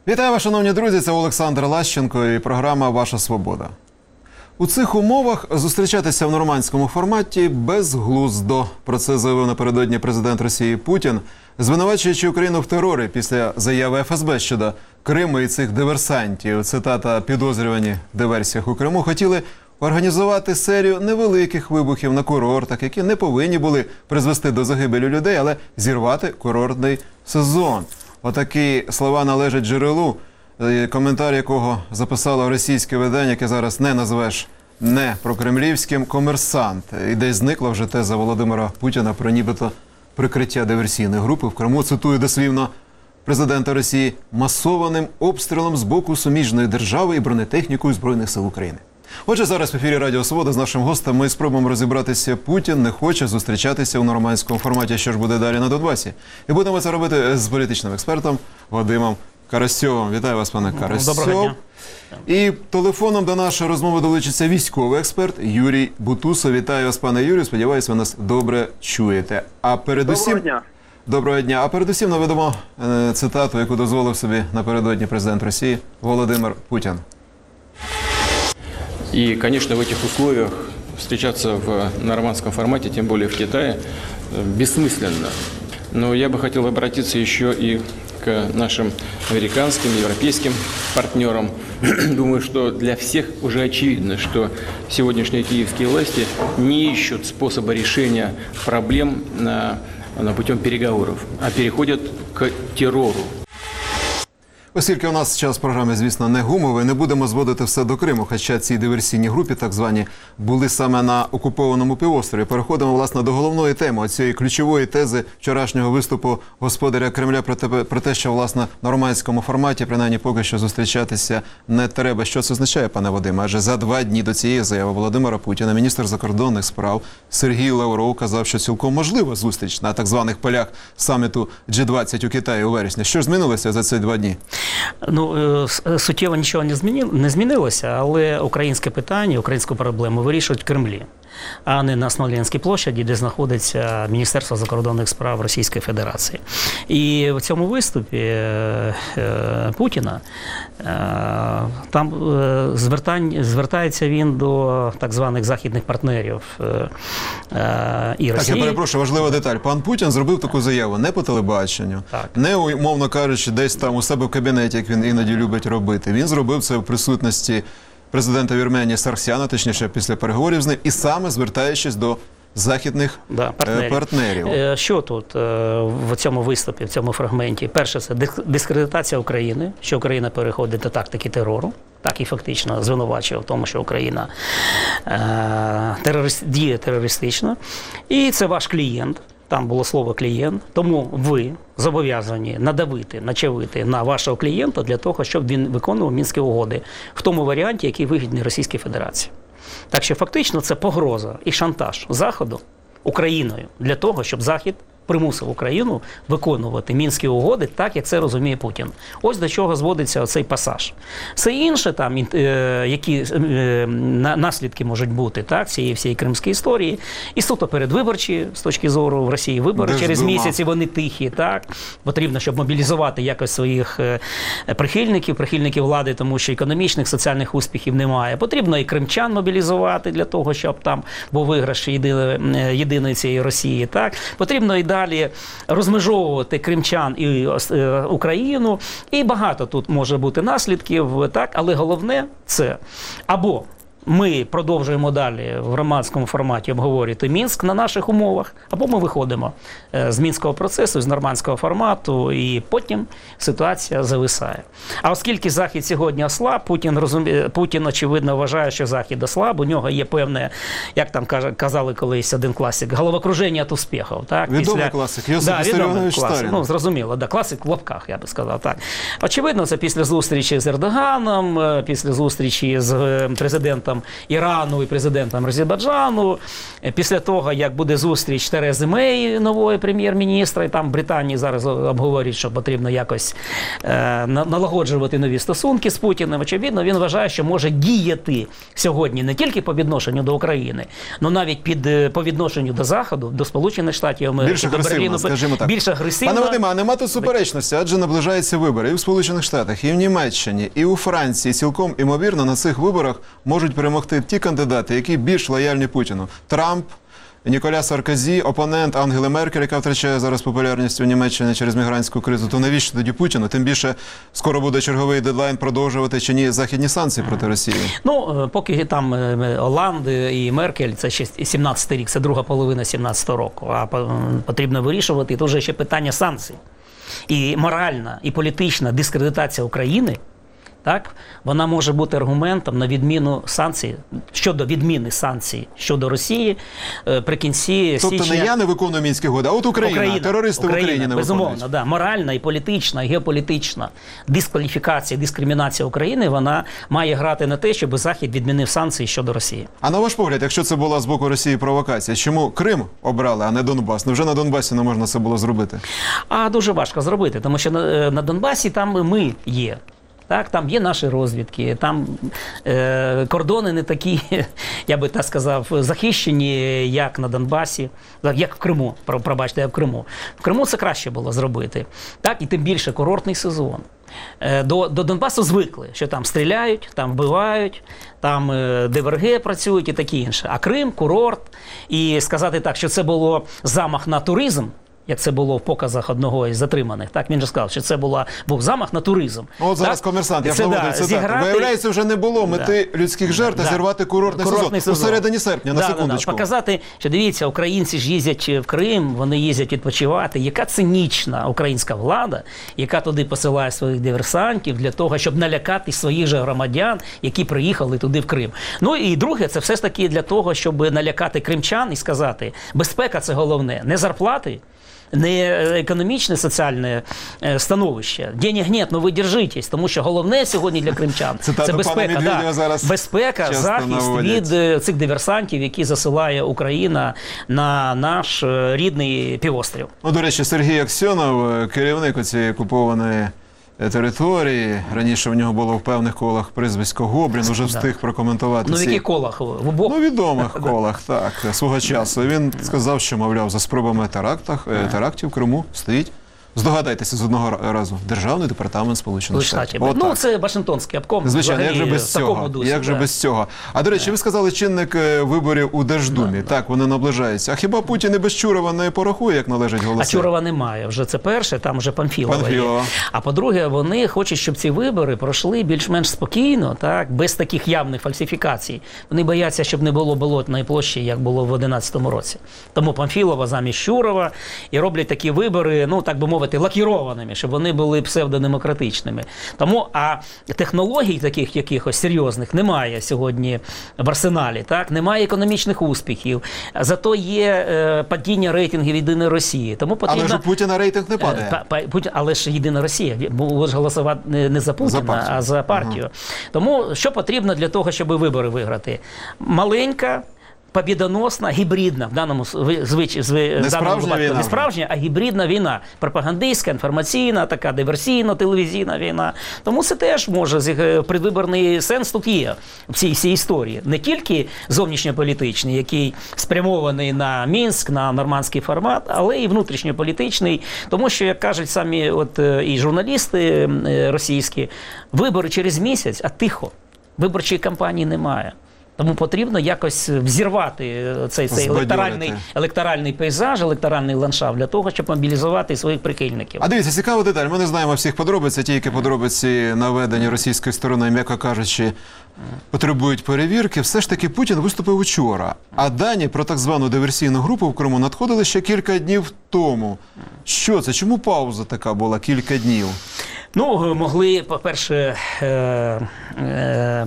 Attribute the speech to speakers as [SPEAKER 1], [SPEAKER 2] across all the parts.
[SPEAKER 1] Вітаю вас, шановні друзі, це Олександр Лащенко і програма «Ваша свобода». У цих умовах зустрічатися в нормандському форматі безглуздо. Про це заявив напередодні президент Росії Путін, звинувачуючи Україну в терорі після заяви ФСБ щодо Криму і цих диверсантів. Цитата: «Підозрювані в диверсіях у Криму хотіли організувати серію невеликих вибухів на курортах, які не повинні були призвести до загибелі людей, але зірвати курортний сезон». Отакі слова належать джерелу, коментар якого записало російське видання, яке зараз не назвеш не прокремлівським, «Комерсант». І десь зникла вже теза Володимира Путіна про нібито прикриття диверсійної групи в Криму. Цитую дослівно президента Росії: «масованим обстрілом з боку суміжної держави і бронетехнікою Збройних сил України». Отже, зараз в ефірі Радіо Свобода з нашим гостем ми спробуємо розібратися. Путін не хоче зустрічатися у нормандському форматі. Що ж буде далі на Донбасі? І будемо це робити з політичним експертом Вадимом Карасьовим. Вітаю вас, пане Карасьов.
[SPEAKER 2] Доброго дня.
[SPEAKER 1] І телефоном до нашої розмови долучиться військовий експерт Юрій Бутусов. Вітаю вас, пане Юрію. Сподіваюсь, ви нас добре чуєте. А передусім...
[SPEAKER 3] Доброго дня.
[SPEAKER 1] Доброго дня. А передусім наведемо цитату, яку дозволив собі напередодні президент Росії Володимир Путін.
[SPEAKER 4] И, конечно, в этих условиях встречаться в нормандском формате, тем более в Китае, бессмысленно. Но я бы хотел обратиться еще и к нашим американским, европейским партнерам. Думаю, что для всех уже очевидно, что сегодняшние киевские власти не ищут способа решения проблем путем переговоров, а переходят к террору.
[SPEAKER 1] Оскільки у нас час програми, звісно, не гумовий, не будемо зводити все до Криму, хоча ці диверсійні групи, так звані, були саме на окупованому півострові. Переходимо, власне, до головної теми, цієї ключової тези вчорашнього виступу господаря Кремля про те, що, власне, в нормандському форматі, принаймні, поки що зустрічатися не треба. Що це означає, пане Вадиме? Адже за 2 дні до цієї заяви Володимира Путіна міністр закордонних справ Сергій Лавров казав, що цілком можлива зустріч на так званих полях саміту G20 у Китаї у вересні. Що ж змінилося за ці 2 дні?
[SPEAKER 2] Ну, суттєво нічого не змінилося, але українське питання, українську проблему вирішують в Кремлі, а не на Смоленській площаді, де знаходиться Міністерство закордонних справ Російської Федерації. І в цьому виступі Путіна там звертається він до так званих західних партнерів і Росії.
[SPEAKER 1] Так, я перепрошую, важлива деталь. Пан Путін зробив таку заяву не по телебаченню, не, умовно кажучи, десь там у себе в кабінеті, як він іноді любить робити. Він зробив це в присутності президента Вірменії Сарксяна, точніше, після переговорів з ним, і саме звертаючись до західних партнерів.
[SPEAKER 2] Що тут в цьому виступі, в цьому фрагменті? Перше, це дискредитація України, що Україна переходить до тактики терору. Так і фактично звинувачує в тому, що Україна діє терористично. І це ваш клієнт. Там було слово «клієнт», тому ви зобов'язані надавити, начавити на вашого клієнта для того, щоб він виконував Мінські угоди в тому варіанті, який вигідний Російській Федерації. Так що фактично це погроза і шантаж Заходу Україною для того, щоб Захід примусив Україну виконувати Мінські угоди так, як це розуміє Путін. Ось до чого зводиться цей пасаж. Все інше, там, які наслідки можуть бути цієї всієї кримської історії, і суто передвиборчі, з точки зору в Росії вибори через місяць, і вони тихі, так? Потрібно, щоб мобілізувати якось своїх прихильників влади, тому що економічних, соціальних успіхів немає. Потрібно і кримчан мобілізувати для того, щоб там був виграш єдиної цієї Росії, так? Потрібно і далі розмежовувати кримчан і Україну. І багато тут може бути наслідків, так? Але головне це або ми продовжуємо далі в громадському форматі обговорювати Мінськ на наших умовах, або ми виходимо з Мінського процесу, з нормандського формату, і потім ситуація зависає. А оскільки Захід сьогодні ослаб, Путін, очевидно, вважає, що Захід ослаб, у нього є певне, як там казали колись один класик, головокруження від успіхів.
[SPEAKER 1] Відомий класик, Йосиф Вісаріонович Сталін.
[SPEAKER 2] Ну, зрозуміло, класик в лапках, я би сказав. Так. Очевидно, це після зустрічі з Ердоганом, після зустрічі з президентом президентом Ірану і президентом Азербайджану. Після того, як буде зустріч Терези Мей, нової прем'єр-міністра, і там в Британії зараз обговорюють, що потрібно якось налагоджувати нові стосунки з Путіним. Очевидно, він вважає, що може діяти сьогодні не тільки по відношенню до України, але навіть по відношенню до Заходу, до Сполучених Штатів Америки,
[SPEAKER 1] більш
[SPEAKER 2] до
[SPEAKER 1] агресивно,
[SPEAKER 2] Берліну,
[SPEAKER 1] скажімо так.
[SPEAKER 2] більш агресивно.
[SPEAKER 1] Пане Вадиме, а нема тут суперечності, адже наближаються вибори і в Сполучених Штатах, і в Німеччині, і у Франції. Цілком імовірно на цих виборах можуть перемогти ті кандидати, які більш лояльні Путіну. Трамп, Ніколя Саркозі, опонент Ангели Меркель, яка втрачає зараз популярність у Німеччині через мігрантську кризу. То навіщо тоді Путіну? Тим більше скоро буде черговий дедлайн продовжувати чи ні західні санкції проти Росії.
[SPEAKER 2] Ну, поки там Оланд і Меркель, це ще 17-й рік, це друга половина 17-го року. А потрібно вирішувати, і тут вже ще питання санкцій. І моральна, і політична дискредитація України, так, вона може бути аргументом на відміну санкцій, щодо відміни санкцій щодо Росії при кінці
[SPEAKER 1] тобто
[SPEAKER 2] січня.
[SPEAKER 1] не я не виконую Мінські угоди, а от Україна, терористи в Україні не
[SPEAKER 2] безумовно,
[SPEAKER 1] виконують.
[SPEAKER 2] да, моральна і політична, і геополітична дискваліфікація, дискримінація України, вона має грати на те, щоб Захід відмінив санкції щодо Росії.
[SPEAKER 1] А на ваш погляд, якщо це була з боку Росії провокація, чому Крим обрали, а не Донбас? Невже на Донбасі не можна це було зробити?
[SPEAKER 2] А дуже важко зробити, тому що на Донбасі там ми є. Так, там є наші розвідки, там кордони не такі, я би так сказав, захищені, як на Донбасі, як в Криму, пробачте, як в Криму. В Криму це краще було зробити. Так, і тим більше курортний сезон. До Донбасу звикли, що там стріляють, там вбивають, там ДВРГ працюють і таке інше. А Крим, курорт, і сказати так, що це було замах на туризм, як це було в показах одного із затриманих. Так, він же сказав, що це був замах на туризм.
[SPEAKER 1] От зараз
[SPEAKER 2] так?
[SPEAKER 1] комерсант, я ж наводив цитату. Виявляється, вже не було мети людських жертв, а зірвати курортний сезон. У середині серпня, на секундочку.
[SPEAKER 2] Показати, що дивіться, українці ж їздять в Крим, вони їздять відпочивати. Яка цинічна українська влада, яка туди посилає своїх диверсантів для того, щоб налякати своїх же громадян, які приїхали туди в Крим. Ну і друге, це все ж таки для того, щоб налякати кримчан і сказати, безпека – це головне, не зарплати, не економічне, соціальне становище. Денег нет, но ви держитесь, тому що головне сьогодні для кримчан – це безпека. Да. Безпека, захист від цих диверсантів, які засилає Україна на наш рідний півострів.
[SPEAKER 1] Ну, до речі, Сергій Аксьонов, керівник цієї окупованої території. Раніше в нього було в певних колах прізвисько Гобрін, уже встиг прокоментувати.
[SPEAKER 2] Ну, в яких колах? В обох?
[SPEAKER 1] Ну, відомих колах, так, свого часу. Він сказав, що, мовляв, за спробами терактів в Криму стоїть, здогадайтеся з одного разу, Державний департамент Сполучених Штатів.
[SPEAKER 2] Ну, це Вашингтонський обком.
[SPEAKER 1] Звичайно, як же без цього? Як же без цього? А, до речі, ви сказали, чинник виборів у Держдумі. Так, вони наближаються. А хіба Путін і без Чурова не порахує, як належить голоси?
[SPEAKER 2] А Чурова немає. Вже це перше, там вже Памфілова є. А по-друге, вони хочуть, щоб ці вибори пройшли більш-менш спокійно, так, без таких явних фальсифікацій. Вони бояться, щоб не було Болотної площі, як було в 2011 році. Тому Памфілова замість Чурова і роблять такі вибори, ну, так би мовити, лакірованими, щоб вони були псевдодемократичними. Тому, а технологій таких якихось серйозних немає сьогодні в арсеналі, так? Немає економічних успіхів, зато є падіння рейтингів «Єдиної Росії». Тому потрібно...
[SPEAKER 1] Але ж у Путіна рейтинг не падає.
[SPEAKER 2] Але ж «Єдина Росія», бо ж голосувати не за Путіна, а за партію. Тому що потрібно для того, щоб вибори виграти? Маленька, побідоносна, гібридна, в даному випадку не справжня, а гібридна війна. Пропагандистська, інформаційна, така диверсійно-телевізійна війна. Тому це теж може, предвиборний сенс тут є в цій всій історії. Не тільки зовнішньополітичний, який спрямований на Мінськ, на нормандський формат, але і внутрішньополітичний. Тому що, як кажуть самі і журналісти російські, вибори через місяць, а тихо. Виборчої кампанії немає. Тому потрібно якось взірвати цей електоральний пейзаж, електоральний ландшафт для того, щоб мобілізувати своїх прихильників.
[SPEAKER 1] А дивіться, цікава деталь. Ми не знаємо всіх подробиць, а тільки подробиці наведені російською стороною, м'яко кажучи, потребують перевірки. Все ж таки Путін виступив учора, а дані про так звану диверсійну групу в Криму надходили ще кілька днів тому. Що це? Чому пауза така була кілька днів?
[SPEAKER 2] Ну, могли, по-перше,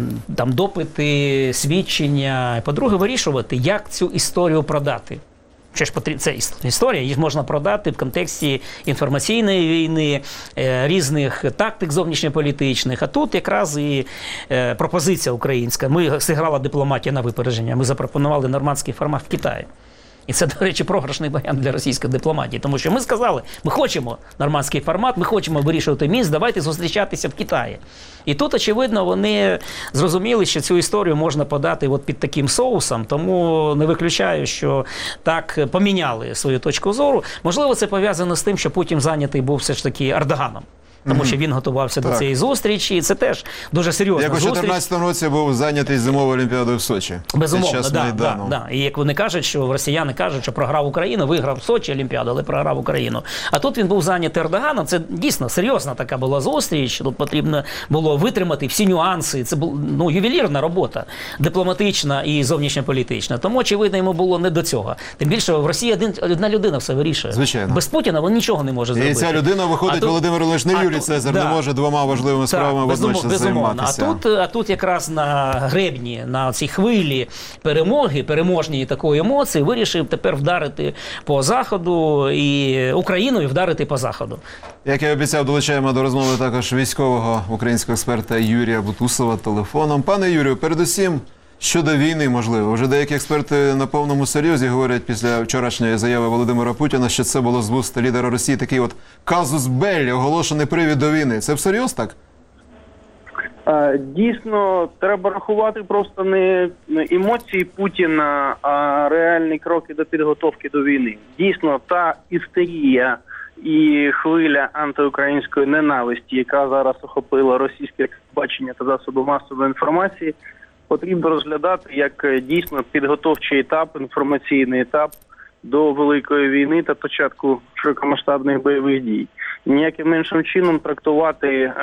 [SPEAKER 2] допити, свідчення, по-друге, вирішувати, як цю історію продати. Що ж це історія, її ж можна продати в контексті інформаційної війни, різних тактик зовнішньополітичних. А тут якраз і пропозиція українська. Ми зіграла дипломатія на випередження, ми запропонували нормандський формат в Китаї. І це, до речі, програшний варіант для російської дипломатії. Тому що ми сказали, ми хочемо нормандський формат, ми хочемо вирішувати міст, давайте зустрічатися в Китаї. І тут, очевидно, вони зрозуміли, що цю історію можна подати от під таким соусом, тому не виключаю, що так поміняли свою точку зору. Можливо, це пов'язано з тим, що Путін зайнятий був все ж таки Ердоганом. Тому що він готувався до цієї зустрічі, і це теж дуже серйозна
[SPEAKER 1] зустріч. Як у
[SPEAKER 2] зустріч.
[SPEAKER 1] 2014 році був зайнятий зимовою олімпіадою в Сочі.
[SPEAKER 2] Безумовно, да. І як вони кажуть, що росіяни кажуть, що програв Україну, виграв в Сочі Олімпіаду, але програв Україну. А тут він був зайнятий Ердоганом. Це дійсно серйозна така була зустріч. Тут потрібно було витримати всі нюанси. Це була ювелірна робота, дипломатична і зовнішньополітична. Тому, очевидно, йому було не до цього. Тим більше в Росії одна людина все вирішує.
[SPEAKER 1] Звичайно.
[SPEAKER 2] Без Путіна він нічого не може зробити.
[SPEAKER 1] І ця людина виходить, Володимир Володимирович, не Юлій Цезар, не може двома важливими справами водночас займатися.
[SPEAKER 2] А тут якраз на гребні, на цій хвилі переможній такої емоції, вирішив тепер вдарити по Заходу і Україну, і вдарити по Заходу.
[SPEAKER 1] Як я обіцяв, долучаємо до розмови також військового українського експерта Юрія Бутусова телефоном. Пане Юрію, передусім, щодо війни, можливо. Вже деякі експерти на повному серйозі говорять після вчорашньої заяви Володимира Путіна, що це було з вуст лідера Росії такий от казус беллі, оголошений привід до війни. Це всерйоз так?
[SPEAKER 3] Дійсно, треба рахувати просто не емоції Путіна, а реальні кроки до підготовки до війни. Дійсно, та істерія і хвиля антиукраїнської ненависті, яка зараз охопила російське бачення та засоби масової інформації, потрібно розглядати як дійсно підготовчий етап, інформаційний етап до великої війни та початку широкомасштабних бойових дій. Ніяким іншим чином трактувати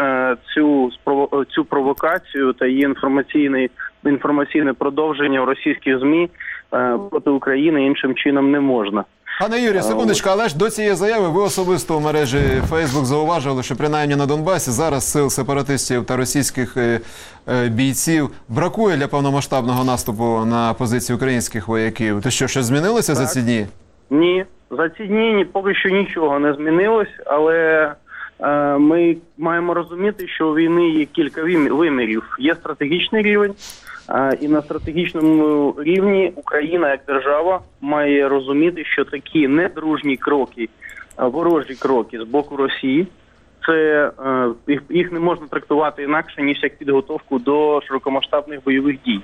[SPEAKER 3] цю провокацію та її інформаційне продовження в російських ЗМІ проти України іншим чином не можна.
[SPEAKER 1] Пане Юрію, секундочку, але ж до цієї заяви ви особисто в мережі Facebook зауважили, що принаймні на Донбасі зараз сил сепаратистів та російських бійців бракує для повномасштабного наступу на позиції українських вояків. То що, щось змінилося за ці дні?
[SPEAKER 3] Ні, за ці дні поки що нічого не змінилось, але ми маємо розуміти, що у війни є кілька вимірів. Є стратегічний рівень, і на стратегічному рівні Україна як держава має розуміти, що такі недружні кроки, ворожі кроки з боку Росії, це їх не можна трактувати інакше, ніж як підготовку до широкомасштабних бойових дій.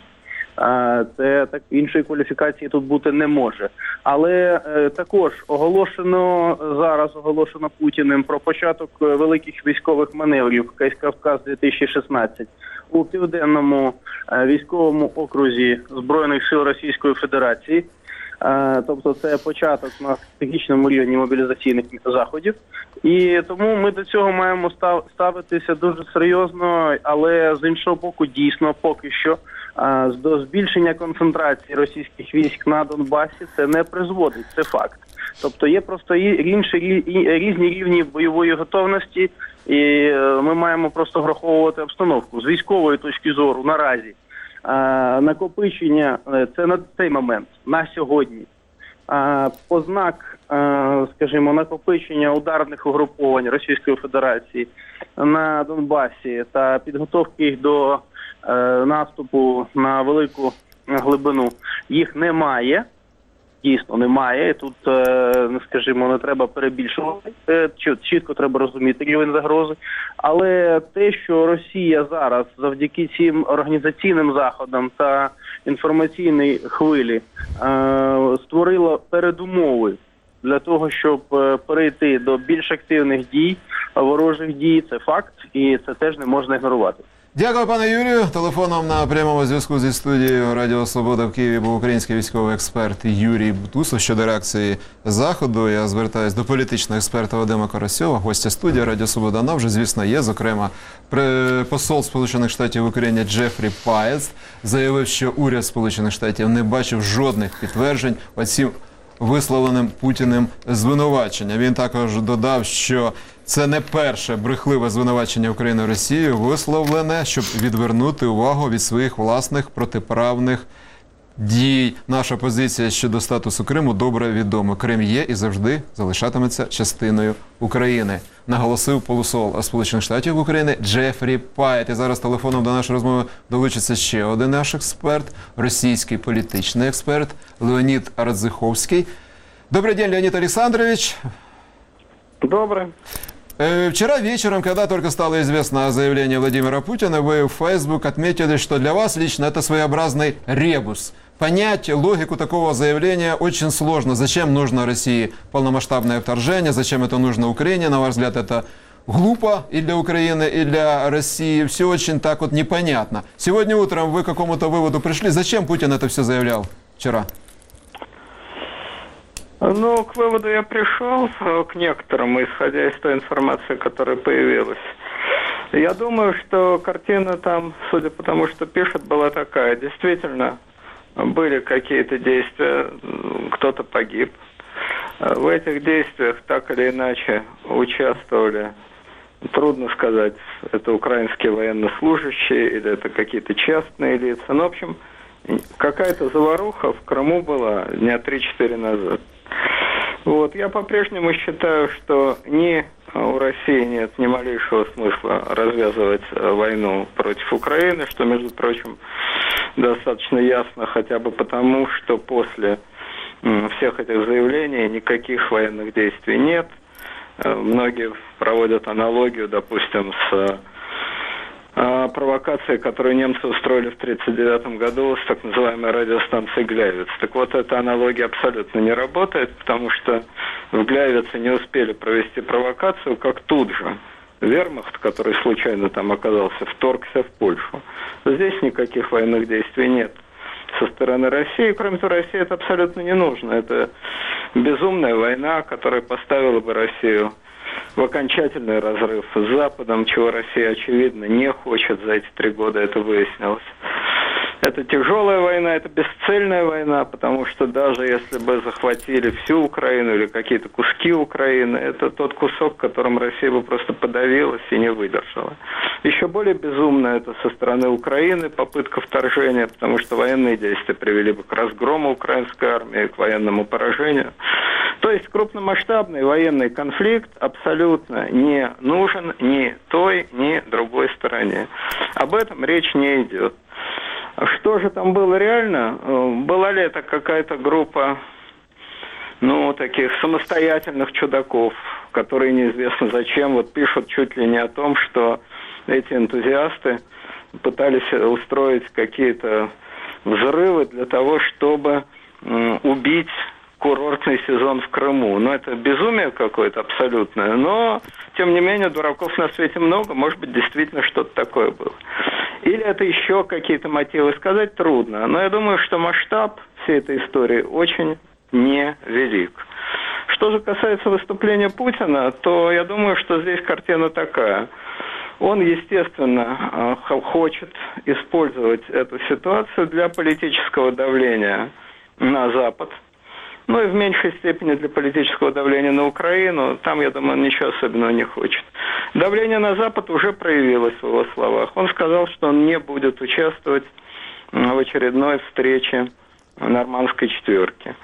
[SPEAKER 3] Це так, іншої кваліфікації тут бути не може. Але також оголошено Путіним про початок великих військових маневрів Кавказ-2016 у Південному військовому окрузі Збройних сил Російської Федерації. Тобто це початок на стратегічному рівні мобілізаційних заходів. І тому ми до цього маємо ставитися дуже серйозно, але з іншого боку, дійсно, поки що до збільшення концентрації російських військ на Донбасі це не призводить, це факт. Тобто є просто різні рівні бойової готовності, і ми маємо просто враховувати обстановку. З військової точки зору наразі накопичення, це на цей момент, на сьогодні, ознак, скажімо, накопичення ударних угруповань Російської Федерації на Донбасі та підготовки їх до наступу на велику глибину, їх немає. Дійсно немає. Тут, скажімо, не треба перебільшувати. Чітко треба розуміти рівень загрози. Але те, що Росія зараз завдяки цим організаційним заходам та інформаційній хвилі створила передумови для того, щоб перейти до більш активних дій, ворожих дій, це факт, і це теж не можна ігнорувати.
[SPEAKER 1] Дякую, пане Юрію. Телефоном на прямому зв'язку зі студією Радіо Свобода в Києві був український військовий експерт Юрій Бутусов. Щодо реакції Заходу, я звертаюся до політичного експерта Вадима Карасьова, гостя студії Радіо Свобода. Вона вже, звісно, є. Зокрема, посол Сполучених Штатів в Україні Джефрі Паєц заявив, що уряд Сполучених Штатів не бачив жодних підтверджень оцім висловленим Путіним звинувачення. Він також додав, що це не перше брехливе звинувачення України Росією, висловлене, щоб відвернути увагу від своїх власних протиправних дій. Наша позиція щодо статусу Криму добре відома. Крим є і завжди залишатиметься частиною України, наголосив посол Сполучених Штатів України Джефрі Пайт. І зараз телефоном до нашої розмови долучиться ще один наш експерт, російський політичний експерт Леонід Радзиховский. Добрый день, Леонид Александрович.
[SPEAKER 3] Добре.
[SPEAKER 1] Вчера вечером, когда только стало известно о заявлении Владимира Путина, вы в Facebook отметили, что для вас лично это своеобразный ребус. Понять логику такого заявления очень сложно. Зачем нужно России полномасштабное вторжение, зачем это нужно Украине? На ваш взгляд, это глупо и для Украины, и для России. Все очень так вот непонятно. Сегодня утром вы к какому-то выводу пришли. Зачем Путин это все заявлял вчера?
[SPEAKER 5] Ну, к выводу я пришел, к некоторому, исходя из той информации, которая появилась. Я думаю, что картина там, судя по тому, что пишут, была такая. Действительно, были какие-то действия, кто-то погиб. В этих действиях так или иначе участвовали, трудно сказать, это украинские военнослужащие или это какие-то частные лица. Ну, в общем, какая-то заваруха в Крыму была дня 3-4 назад. Вот. Я по-прежнему считаю, что ни у России нет ни малейшего смысла развязывать войну против Украины, что, между прочим, достаточно ясно хотя бы потому, что после всех этих заявлений никаких военных действий нет. Многие проводят аналогию, допустим, с провокации, которую немцы устроили в 1939 году с так называемой радиостанцией Гляйвиц. Так вот, эта аналогия абсолютно не работает, потому что в Гляйвице не успели провести провокацию, как тут же вермахт, который случайно там оказался, вторгся в Польшу. Здесь никаких военных действий нет со стороны России. Кроме того, России это абсолютно не нужно. Это безумная война, которая поставила бы Россию в окончательный разрыв с Западом, чего Россия, очевидно, не хочет за эти 3 года, это выяснилось. Это тяжелая война, это бесцельная война, потому что даже если бы захватили всю Украину или какие-то куски Украины, это тот кусок, которым Россия бы просто подавилась и не выдержала. Еще более безумно это со стороны Украины попытка вторжения, потому что военные действия привели бы к разгрому украинской армии, к военному поражению. То есть крупномасштабный военный конфликт абсолютно не нужен ни той, ни другой стороне. Об этом речь не идет. Что же там было реально? Была ли это какая-то группа, таких самостоятельных чудаков, которые неизвестно зачем, вот пишут чуть ли не о том, что эти энтузиасты пытались устроить какие-то взрывы для того, чтобы убить курортный сезон в Крыму. Это безумие какое-то абсолютное, но, тем не менее, дураков на свете много, может быть, действительно что-то такое было. Или это еще какие-то мотивы, сказать трудно. Но я думаю, что масштаб всей этой истории очень невелик. Что же касается выступления Путина, то я думаю, что здесь картина такая. Он, естественно, хочет использовать эту ситуацию для политического давления на Запад. И в меньшей степени для политического давления на Украину. Там, я думаю, он ничего особенного не хочет. Давление на Запад уже проявилось в его словах. Он сказал, что он не будет участвовать в очередной встрече Нормандской четверки.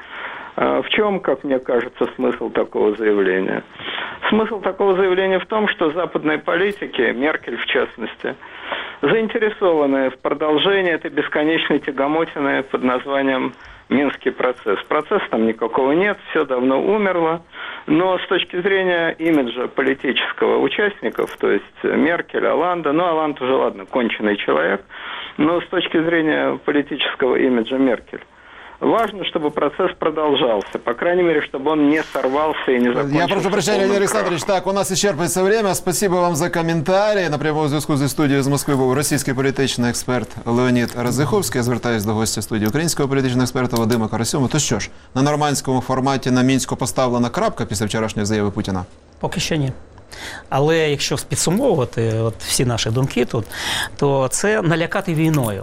[SPEAKER 5] В чем, как мне кажется, смысл такого заявления? Смысл такого заявления в том, что западные политики, Меркель в частности, заинтересованы в продолжении этой бесконечной тягомотины под названием Минский процесс. Процесса там никакого нет, все давно умерло. Но с точки зрения имиджа политического участников, то есть Меркель, Олланда, Олланд уже, ладно, конченый человек, но с точки зрения политического имиджа Меркель, важно, чтобы процесс продолжался. По крайней мере, чтобы он не сорвался и не закончился.
[SPEAKER 1] Я прошу прощения, Леонид Александрович. Так, у нас исчерпывается время. Спасибо вам за коментарі. На прямому зв'язку зі студією з Москви був російський політичний експерт Леонід Радзиховський. Я звертаюся до гостя студії українського політичного експерта Вадима Карасьова. То що ж, на нормандському форматі на Мінську поставлена крапка після вчорашньої заяви Путіна?
[SPEAKER 2] Поки що ні. Але якщо підсумовувати всі наші думки тут, то це налякати війною.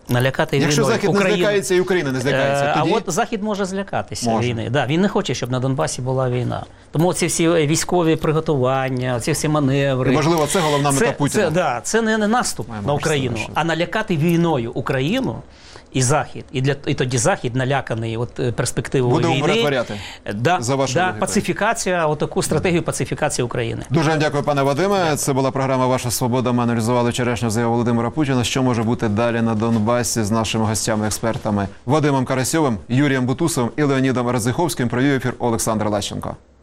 [SPEAKER 1] Якщо Захід не злякається і Україна не злякається, тоді...
[SPEAKER 2] А от Захід може злякатися війни. Да, він не хоче, щоб на Донбасі була війна. Тому ці всі військові приготування, ці всі маневри...
[SPEAKER 1] І, можливо, це головна мета Путіна.
[SPEAKER 2] Це не наступ на Україну, а налякати війною Україну і Захід. І тоді Захід, наляканий перспективою
[SPEAKER 1] Буде
[SPEAKER 2] війни,
[SPEAKER 1] умиротворяти, за вашою логікою.
[SPEAKER 2] пацифікація, таку стратегію пацифікації України.
[SPEAKER 1] Дуже вам дякую, пане Вадиме. Це була програма «Ваша свобода». Ми аналізували вчорашню заяву Володимира Путіна. Що може бути далі на Донбасі з нашими гостями-експертами Вадимом Карасьовим, Юрієм Бутусовим і Леонідом Радзиховським. Провів ефір Олександр Лащенко.